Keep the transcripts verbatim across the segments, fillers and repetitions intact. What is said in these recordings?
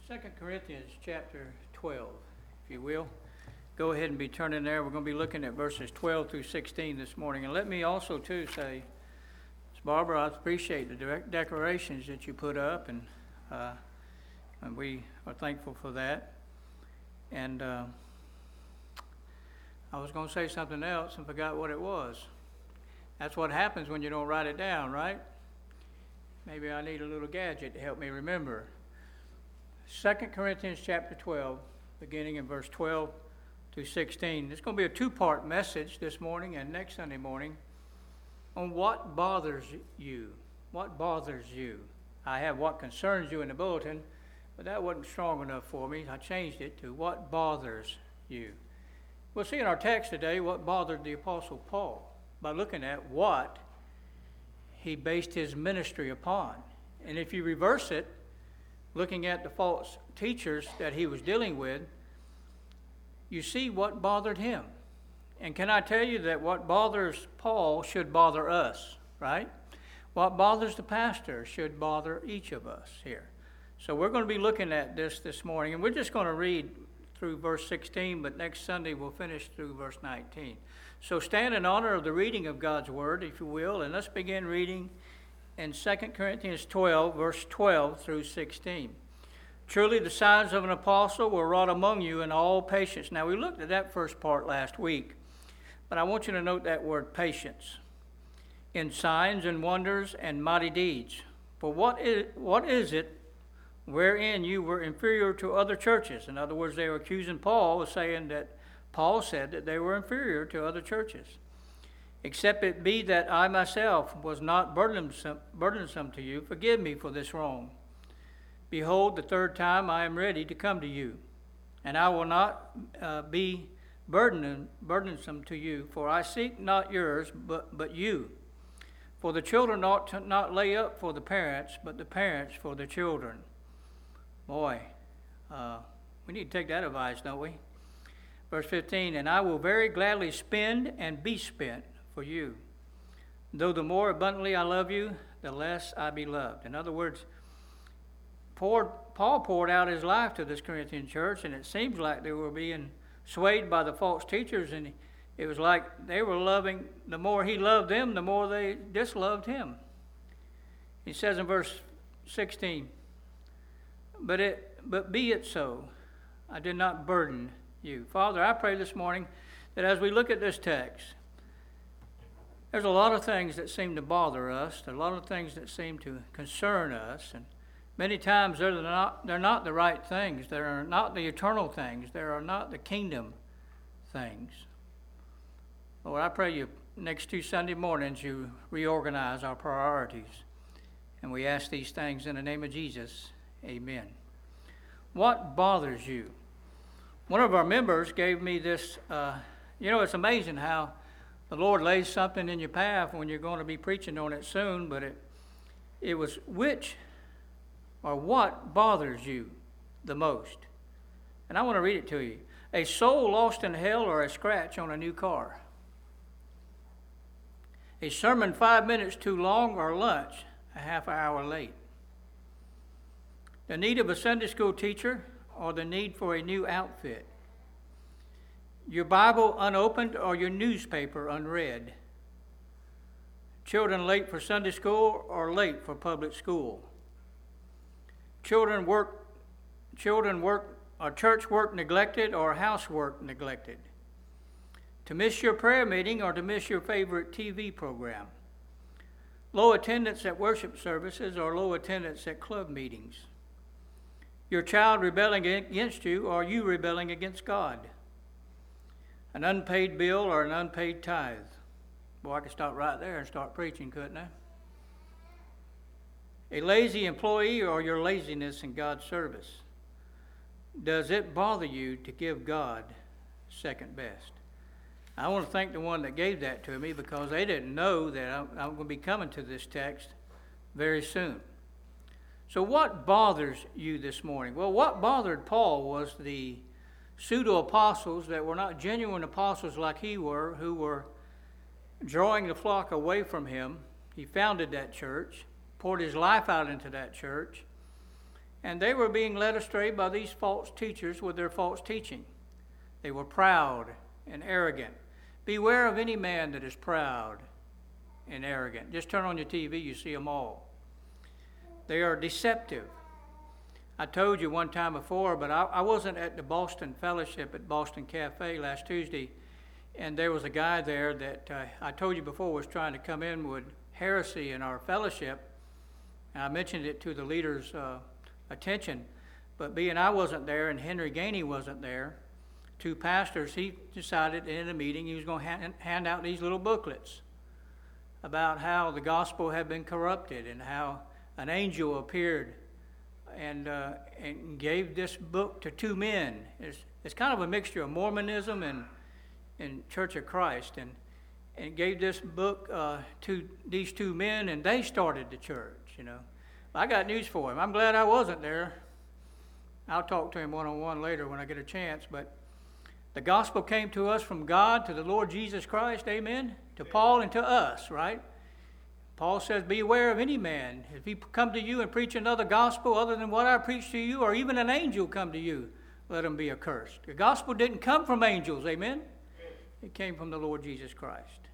Second Corinthians chapter twelve, if you will. Go ahead and be turning there. We're going to be looking at verses twelve through sixteen this morning. And let me also, too, say, Barbara, I appreciate the direct declarations that you put up, and uh, and we are thankful for that. And uh, I was going to say something else and forgot what it was. That's what happens when you don't write it down, right? Maybe I need a little gadget to help me remember. Second Corinthians chapter twelve, beginning in verse twelve through sixteen. It's going to be a two-part message this morning and next Sunday morning on what bothers you. What bothers you? I have what concerns you in the bulletin, but that wasn't strong enough for me. I changed it to what bothers you. We'll see in our text today what bothered the Apostle Paul by looking at what he based his ministry upon. And if you reverse it, looking at the false teachers that he was dealing with, you see what bothered him. And can I tell you that what bothers Paul should bother us, right? What bothers the pastor should bother each of us here. So we're going to be looking at this this morning, and we're just going to read through verse sixteen, but next Sunday we'll finish through verse nineteen. So stand in honor of the reading of God's word, if you will, and let's begin reading in Second Corinthians twelve, verse twelve through sixteen. Truly the signs of an apostle were wrought among you in all patience. Now, we looked at that first part last week, but I want you to note that word patience. In signs and wonders and mighty deeds. For what is, what is it wherein you were inferior to other churches? In other words, they were accusing Paul of saying that Paul said that they were inferior to other churches. Except it be that I myself was not burdensome, burdensome to you. Forgive me for this wrong. Behold, the third time I am ready to come to you, and I will not uh, be burden, burdensome to you, for I seek not yours, but, but you. For the children ought to not lay up for the parents, but the parents for the children. Boy, uh, we need to take that advice, don't we? Verse fifteen, and I will very gladly spend and be spent for you. Though the more abundantly I love you, the less I be loved. In other words, poured, Paul poured out his life to this Corinthian church, and it seems like they were being swayed by the false teachers, and it was like they were loving, the more he loved them, the more they disloved him. He says in verse sixteen, but it, but be it so, I did not burden you. Father, I pray this morning that as we look at this text, there's a lot of things that seem to bother us. There are a lot of things that seem to concern us. And many times they're not, they're not the right things. They're not the eternal things. They are not the kingdom things. Lord, I pray you next two Sunday mornings you reorganize our priorities. And we ask these things in the name of Jesus. Amen. What bothers you? One of our members gave me this, uh, you know, it's amazing how the Lord lays something in your path when you're going to be preaching on it soon, but it it was which or what bothers you the most? And I want to read it to you. A soul lost in hell or a scratch on a new car? A sermon five minutes too long or lunch a half hour late? The need of a Sunday school teacher or the need for a new outfit? Your Bible unopened or your newspaper unread? Children late for Sunday school or late for public school? Children work, children work, or church work neglected or housework neglected? To miss your prayer meeting or to miss your favorite T V program? Low attendance at worship services or low attendance at club meetings? Your child rebelling against you or you rebelling against God? An unpaid bill or an unpaid tithe? Boy, I could stop right there and start preaching, couldn't I? A lazy employee or your laziness in God's service? Does it bother you to give God second best? I want to thank the one that gave that to me because they didn't know that I'm, I'm going to be coming to this text very soon. So what bothers you this morning? Well, what bothered Paul was the pseudo-apostles that were not genuine apostles like he were, who were drawing the flock away from him. He founded that church, poured his life out into that church, And they were being led astray by these false teachers with their false teaching. They were proud and arrogant. Beware of any man that is proud and arrogant. Just turn on your T V, you see them all. They are deceptive. I told you one time before, but I, I wasn't at the Boston Fellowship at Boston Cafe last Tuesday, and there was a guy there that uh, I told you before was trying to come in with heresy in our fellowship. And I mentioned it to the leaders' uh, attention, but being I wasn't there and Henry Gainey wasn't there, two pastors, he decided in a meeting he was going to hand, hand out these little booklets about how the gospel had been corrupted and how an angel appeared and uh, and gave this book to two men. It's, it's kind of a mixture of Mormonism and, and Church of Christ, and, and gave this book uh, to these two men, and they started the church, you know. I got news for him. I'm glad I wasn't there. I'll talk to him one-on-one later when I get a chance, but the gospel came to us from God, to the Lord Jesus Christ, amen, to Paul and to us, right? Paul says, beware of any man. If he come to you and preach another gospel other than what I preach to you, or even an angel come to you, let him be accursed. The gospel didn't come from angels, amen? It came from the Lord Jesus Christ.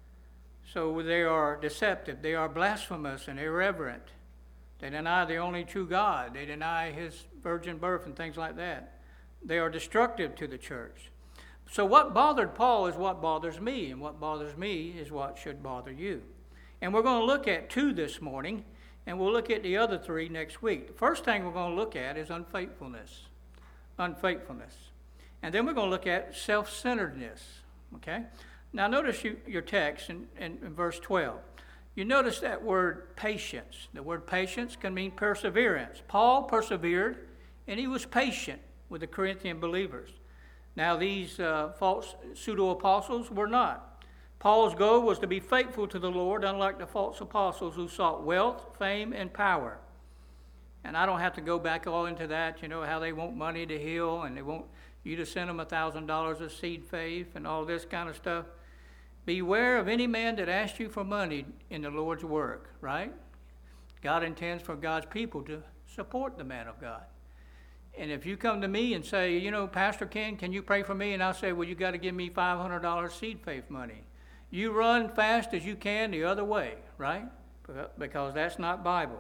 So they are deceptive. They are blasphemous and irreverent. They deny the only true God. They deny his virgin birth and things like that. They are destructive to the church. So what bothered Paul is what bothers me, and what bothers me is what should bother you. And we're going to look at two this morning, and we'll look at the other three next week. The first thing we're going to look at is unfaithfulness. Unfaithfulness. And then we're going to look at self-centeredness. Okay? Now notice you, your text in, in, in verse twelve. You notice that word patience. The word patience can mean perseverance. Paul persevered, and he was patient with the Corinthian believers. Now these uh, false pseudo-apostles were not. Paul's goal was to be faithful to the Lord, unlike the false apostles who sought wealth, fame, and power. And I don't have to go back all into that, you know, how they want money to heal, and they want you to send them a thousand dollars of seed faith and all this kind of stuff. Beware of any man that asks you for money in the Lord's work, right? God intends for God's people to support the man of God. And if you come to me and say, you know, Pastor Ken, can you pray for me? And I'll say, well, you got to give me five hundred dollars seed faith money. You run fast as you can the other way, right? Because that's not Bible.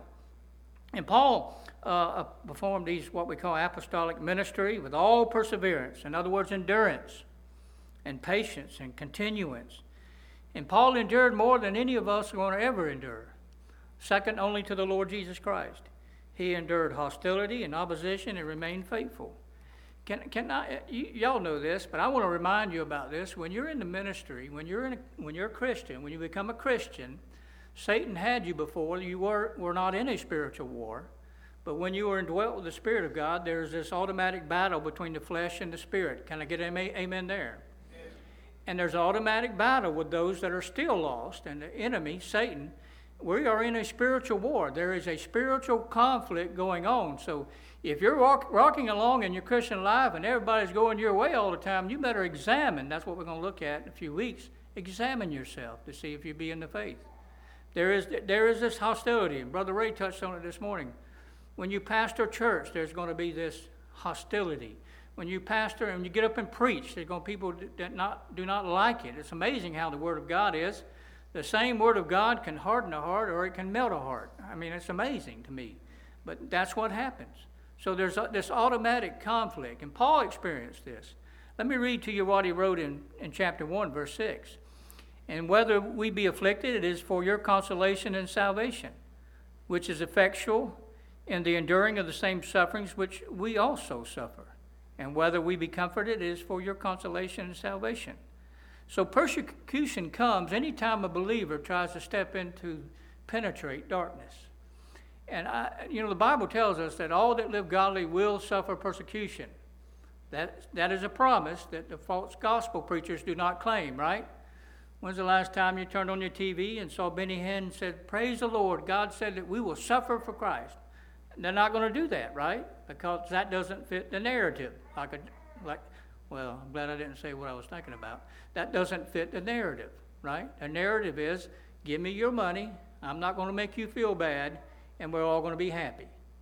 And Paul uh, performed these, what we call apostolic ministry, with all perseverance. In other words, endurance and patience and continuance. And Paul endured more than any of us are going to ever endure, second only to the Lord Jesus Christ. He endured hostility and opposition and remained faithful. Can, can I, you, y'all know this, but I want to remind you about this. When you're in the ministry, when you're, in a, when you're a Christian, when you become a Christian, Satan had you before. You were, were not in a spiritual war. But when you were indwelt with the Spirit of God, there's this automatic battle between the flesh and the Spirit. Can I get an amen there? Yes. And there's an automatic battle with those that are still lost. And the enemy, Satan, we are in a spiritual war. There is a spiritual conflict going on. So if you're walk, walking along in your Christian life and everybody's going your way all the time, you better examine. That's what we're going to look at in a few weeks. Examine yourself to see if you be in the faith. There is, there is this hostility, and Brother Ray touched on it this morning. When you pastor church, there's going to be this hostility. When you pastor and you get up and preach, there's going to be people that not, do not like it. It's amazing how the Word of God is. The same Word of God can harden a heart or it can melt a heart. I mean, it's amazing to me. But that's what happens. So there's a, this automatic conflict, and Paul experienced this. Let me read to you what he wrote in, in chapter one, verse six. And whether we be afflicted, it is for your consolation and salvation, which is effectual in the enduring of the same sufferings which we also suffer. And whether we be comforted, it is for your consolation and salvation. So persecution comes anytime a believer tries to step into, penetrate darkness. And, I, you know, the Bible tells us that all that live godly will suffer persecution. That, that is a promise that the false gospel preachers do not claim, right? When's the last time you turned on your T V and saw Benny Hinn said, praise the Lord, God said that we will suffer for Christ. And they're not going to do that, right? Because that doesn't fit the narrative. Like, a, like, well, I'm glad I didn't say what I was thinking about. That doesn't fit the narrative, right? The narrative is, give me your money, I'm not going to make you feel bad, and we're all going to be happy.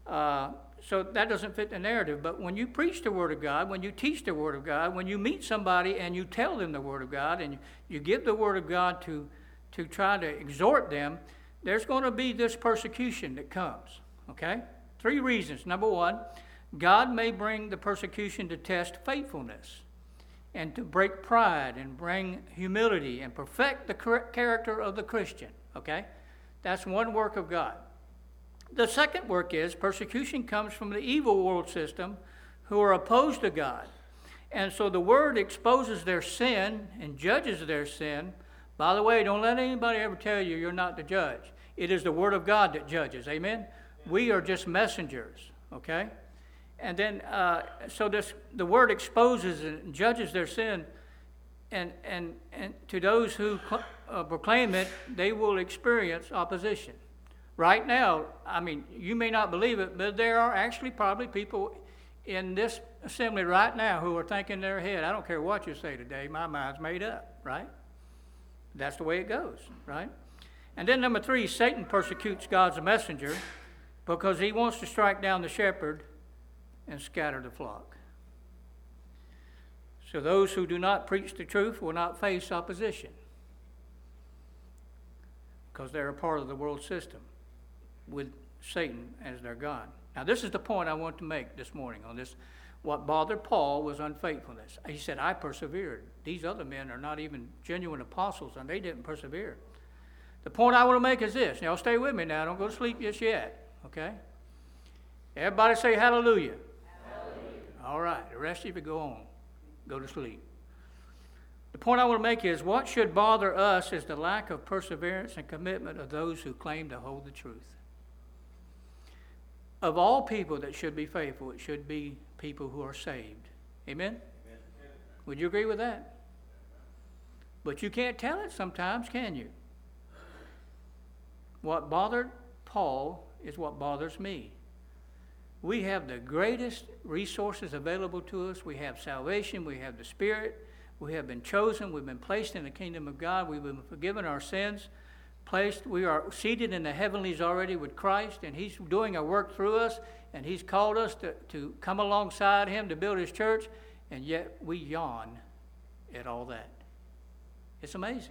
Uh, so that doesn't fit the narrative. But when you preach the Word of God, when you teach the Word of God, when you meet somebody and you tell them the Word of God, and you, you give the Word of God to, to try to exhort them, there's going to be this persecution that comes, okay? Three reasons. Number one, God may bring the persecution to test faithfulness and to break pride and bring humility and perfect the character of the Christian, okay? That's one work of God. The second work is persecution comes from the evil world system who are opposed to God. And so the Word exposes their sin and judges their sin. By the way, don't let anybody ever tell you you're not the judge. It is the Word of God that judges. Amen? We are just messengers, okay? And then, uh, so this the Word exposes and judges their sin. And, and, and to those who uh, proclaim it, they will experience opposition. Right now, I mean, you may not believe it, but there are actually probably people in this assembly right now who are thinking in their head, I don't care what you say today, my mind's made up, right? That's the way it goes, right? And then number three, Satan persecutes God's messenger because he wants to strike down the shepherd and scatter the flock. So those who do not preach the truth will not face opposition because they're a part of the world system with Satan as their God. Now, this is the point I want to make this morning on this. What bothered Paul was unfaithfulness. He said, I persevered. These other men are not even genuine apostles, and they didn't persevere. The point I want to make is this. Y'all stay with me now. Don't go to sleep just yet, okay? Everybody say hallelujah. Hallelujah. All right. The rest of you go on. Go to sleep. The point I want to make is what should bother us is the lack of perseverance and commitment of those who claim to hold the truth. Of all people that should be faithful, it should be people who are saved. Amen? Amen? Would you agree with that? But you can't tell it sometimes, can you? What bothered Paul is what bothers me. We have the greatest resources available to us. We have salvation. We have the Spirit. We have been chosen. We've been placed in the kingdom of God. We've been forgiven our sins. Placed, we are seated in the heavenlies already with Christ, and He's doing a work through us, and He's called us to, to come alongside Him to build His church, and yet we yawn at all that. It's amazing.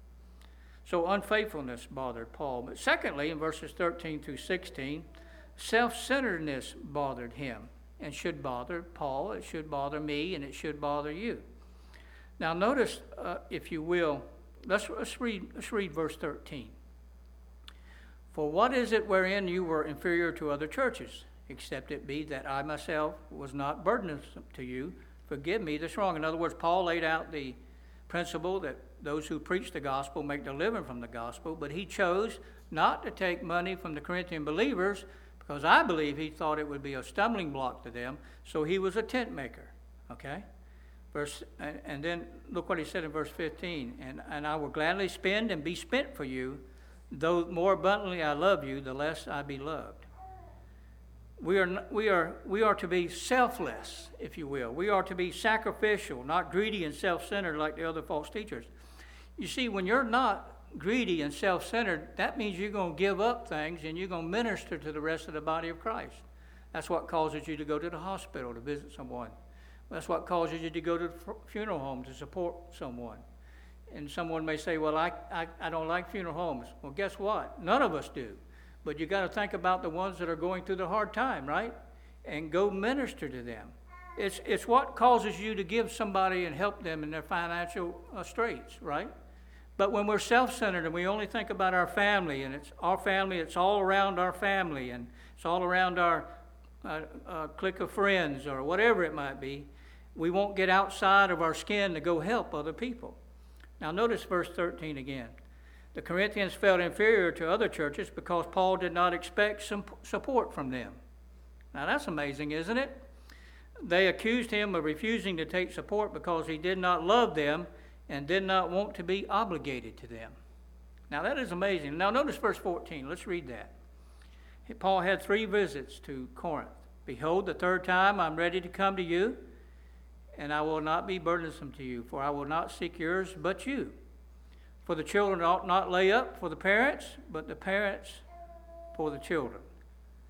So unfaithfulness bothered Paul. But secondly, in verses thirteen through sixteen, self-centeredness bothered him and should bother Paul. It should bother me, and it should bother you. Now notice, uh, if you will, Let's, let's read let's read verse thirteen. For what is it wherein you were inferior to other churches, except it be that I myself was not burdensome to you? Forgive me that's wrong. In other words, Paul laid out the principle that those who preach the gospel make their living from the gospel, but he chose not to take money from the Corinthian believers because I believe he thought it would be a stumbling block to them, so he was a tent maker, okay? Verse, and, and then look what he said in verse fifteen. And, and I will gladly spend and be spent for you, though more abundantly I love you, the less I be loved. We are, we are, we are to be selfless, if you will. We are to be sacrificial, not greedy and self-centered like the other false teachers. You see, when you're not greedy and self-centered, that means you're going to give up things and you're going to minister to the rest of the body of Christ. That's what causes you to go to the hospital to visit someone. That's what causes you to go to the funeral home to support someone. And someone may say, well, I, I, I don't like funeral homes. Well, guess what? None of us do. But you got to think about the ones that are going through the hard time, right? And go minister to them. It's, it's what causes you to give somebody and help them in their financial uh, straits, right? But when we're self-centered and we only think about our family, and it's our family, it's all around our family, and it's all around our uh, uh, clique of friends or whatever it might be, we won't get outside of our skin to go help other people. Now notice verse thirteen again. The Corinthians felt inferior to other churches because Paul did not expect some support from them. Now that's amazing, isn't it? They accused him of refusing to take support because he did not love them and did not want to be obligated to them. Now that is amazing. Now notice verse fourteen. Let's read that. Paul had three visits to Corinth. Behold, the third time I'm ready to come to you, and I will not be burdensome to you, for I will not seek yours but you. For the children ought not lay up for the parents, but the parents for the children.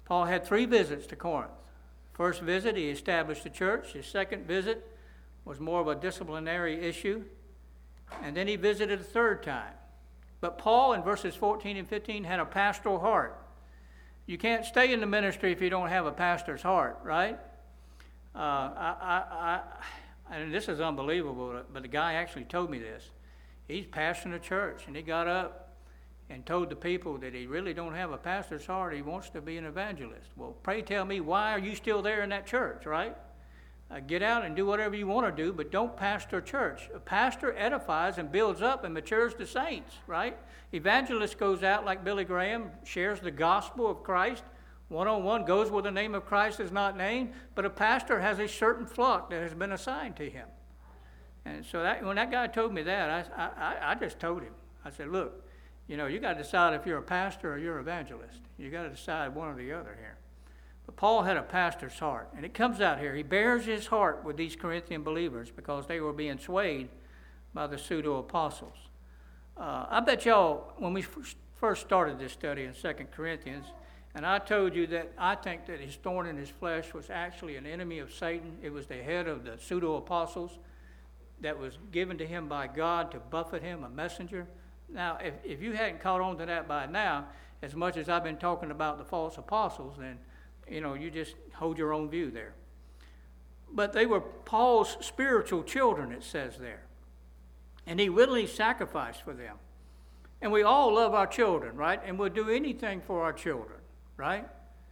Paul had three visits to Corinth. First visit, he established the church. His second visit was more of a disciplinary issue. And then he visited a third time. But Paul, in verses fourteen and fifteen, had a pastoral heart. You can't stay in the ministry if you don't have a pastor's heart, right? Uh, I, I, I, and this is unbelievable, but the guy actually told me this. He's pastoring a church, and he got up and told the people that he really don't have a pastor's heart. He wants to be an evangelist. Well, pray tell me, why are you still there in that church, right? Uh, get out and do whatever you want to do, but don't pastor a church. A pastor edifies and builds up and matures the saints, right? Evangelist goes out like Billy Graham, shares the gospel of Christ, one-on-one, goes where the name of Christ is not named, but a pastor has a certain flock that has been assigned to him. And so that, when that guy told me that, I, I, I just told him. I said, look, you know, you got to decide if you're a pastor or you're an evangelist. You got to decide one or the other here. But Paul had a pastor's heart, and it comes out here. He bears his heart with these Corinthian believers because they were being swayed by the pseudo-apostles. Uh, I bet y'all, when we first started this study in Second Corinthians, and I told you that I think that his thorn in his flesh was actually an enemy of Satan. It was the head of the pseudo-apostles that was given to him by God to buffet him, a messenger. Now, if, if you hadn't caught on to that by now, as much as I've been talking about the false apostles, then, you know, you just hold your own view there. But they were Paul's spiritual children, it says there. And he willingly sacrificed for them. And we all love our children, right? And we'll do anything for our children, right?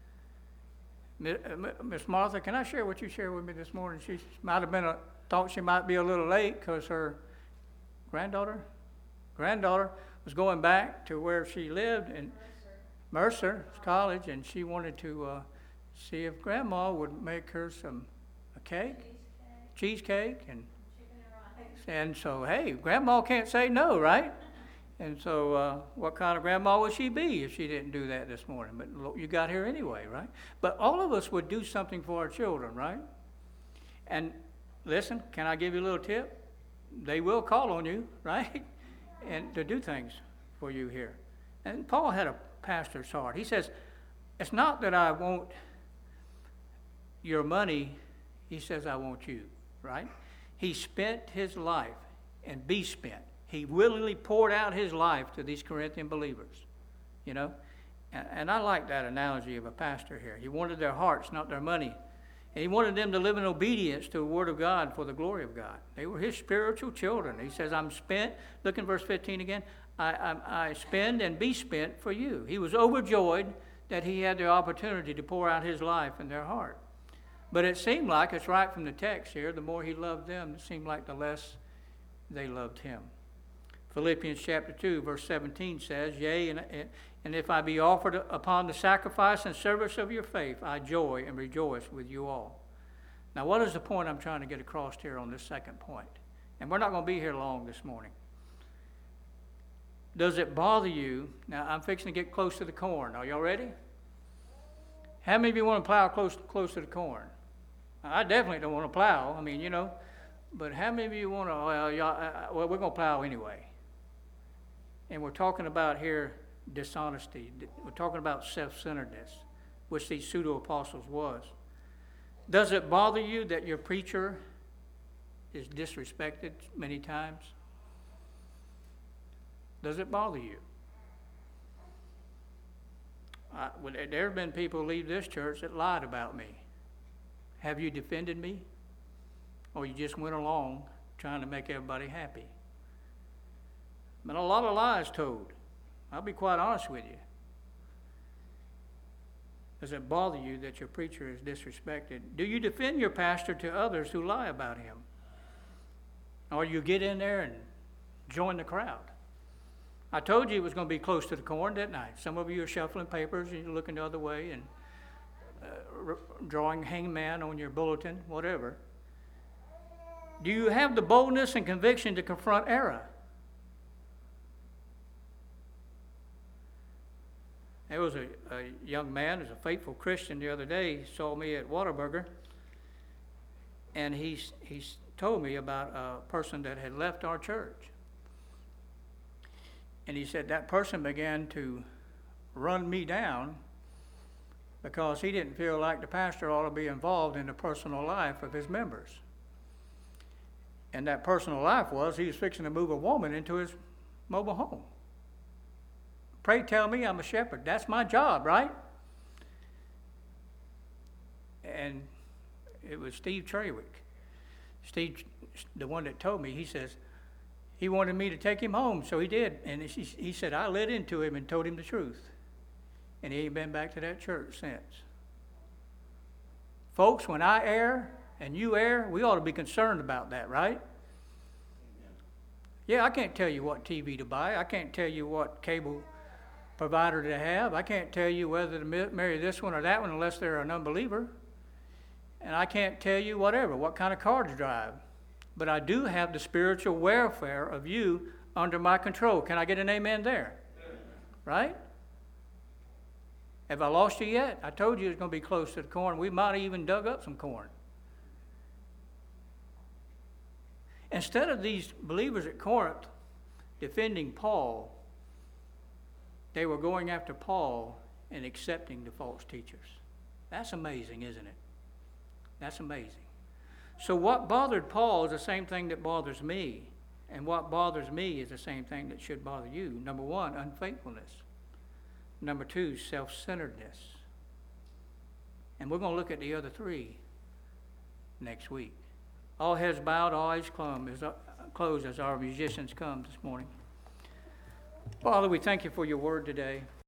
Miss Martha, can I share what you shared with me this morning? She might have been a, thought she might be a little late because her granddaughter, granddaughter was going back to where she lived in Mercer, Mercer College, and she wanted to uh, see if Grandma would make her some a cake, cheesecake, cheesecake and and so hey, Grandma can't say no, right? And so, uh, what kind of grandma would she be if she didn't do that this morning? But you got here anyway, right? But all of us would do something for our children, right? And listen, can I give you a little tip? They will call on you, right? And to do things for you here. And Paul had a pastor's heart. He says, it's not that I want your money. He says, I want you, right? He spent his life and be spent. He willingly poured out his life to these Corinthian believers, you know. And, and I like that analogy of a pastor here. He wanted their hearts, not their money. And he wanted them to live in obedience to the Word of God for the glory of God. They were his spiritual children. He says, I'm spent. Look in verse fifteen again. I, I, I spend and be spent for you. He was overjoyed that he had the opportunity to pour out his life in their heart. But it seemed like, it's right from the text here, the more he loved them, it seemed like the less they loved him. Philippians chapter two, verse seventeen says, Yea, and, and if I be offered upon the sacrifice and service of your faith, I joy and rejoice with you all. Now, what is the point I'm trying to get across here on this second point? And we're not going to be here long this morning. Does it bother you? Now, I'm fixing to get close to the corn. Are y'all ready? How many of you want to plow close, close to the corn? I definitely don't want to plow. I mean, you know. But how many of you want to, well, y'all, uh, well we're going to plow anyway. And we're talking about here dishonesty. We're talking about self-centeredness, which these pseudo-apostles was. Does it bother you that your preacher is disrespected many times? Does it bother you? I, well, there have been people who leave this church that lied about me. Have you defended me? Or you just went along trying to make everybody happy? Been a lot of lies told. I'll be quite honest with you. Does it bother you that your preacher is disrespected? Do you defend your pastor to others who lie about him? Or you get in there and join the crowd? I told you it was going to be close to the corn, didn't I? Some of you are shuffling papers and you're looking the other way and uh, drawing hangman on your bulletin, whatever. Do you have the boldness and conviction to confront error? There was a, a young man, who's a faithful Christian the other day, he saw me at Whataburger, and he, he told me about a person that had left our church. And he said that person began to run me down because he didn't feel like the pastor ought to be involved in the personal life of his members. And that personal life was he was fixing to move a woman into his mobile home. Pray tell me I'm a shepherd. That's my job, right? And it was Steve Trawick. Steve, the one that told me, he says, he wanted me to take him home, so he did. And he, he said, I lit into him and told him the truth. And he ain't been back to that church since. Folks, when I err and you err, we ought to be concerned about that, right? Yeah, I can't tell you what T V to buy. I can't tell you what cable provider to have. I can't tell you whether to marry this one or that one unless they're an unbeliever. And I can't tell you whatever, what kind of car to drive. But I do have the spiritual welfare of you under my control. Can I get an amen there? Right? Have I lost you yet? I told you it's going to be close to the corn. We might have even dug up some corn. Instead of these believers at Corinth defending Paul, they were going after Paul and accepting the false teachers. That's amazing, isn't it? That's amazing. So what bothered Paul is the same thing that bothers me. And what bothers me is the same thing that should bother you. Number one, unfaithfulness. Number two, self-centeredness. And we're going to look at the other three next week. All heads bowed, all eyes closed as our musicians come this morning. Father, we thank you for your word today.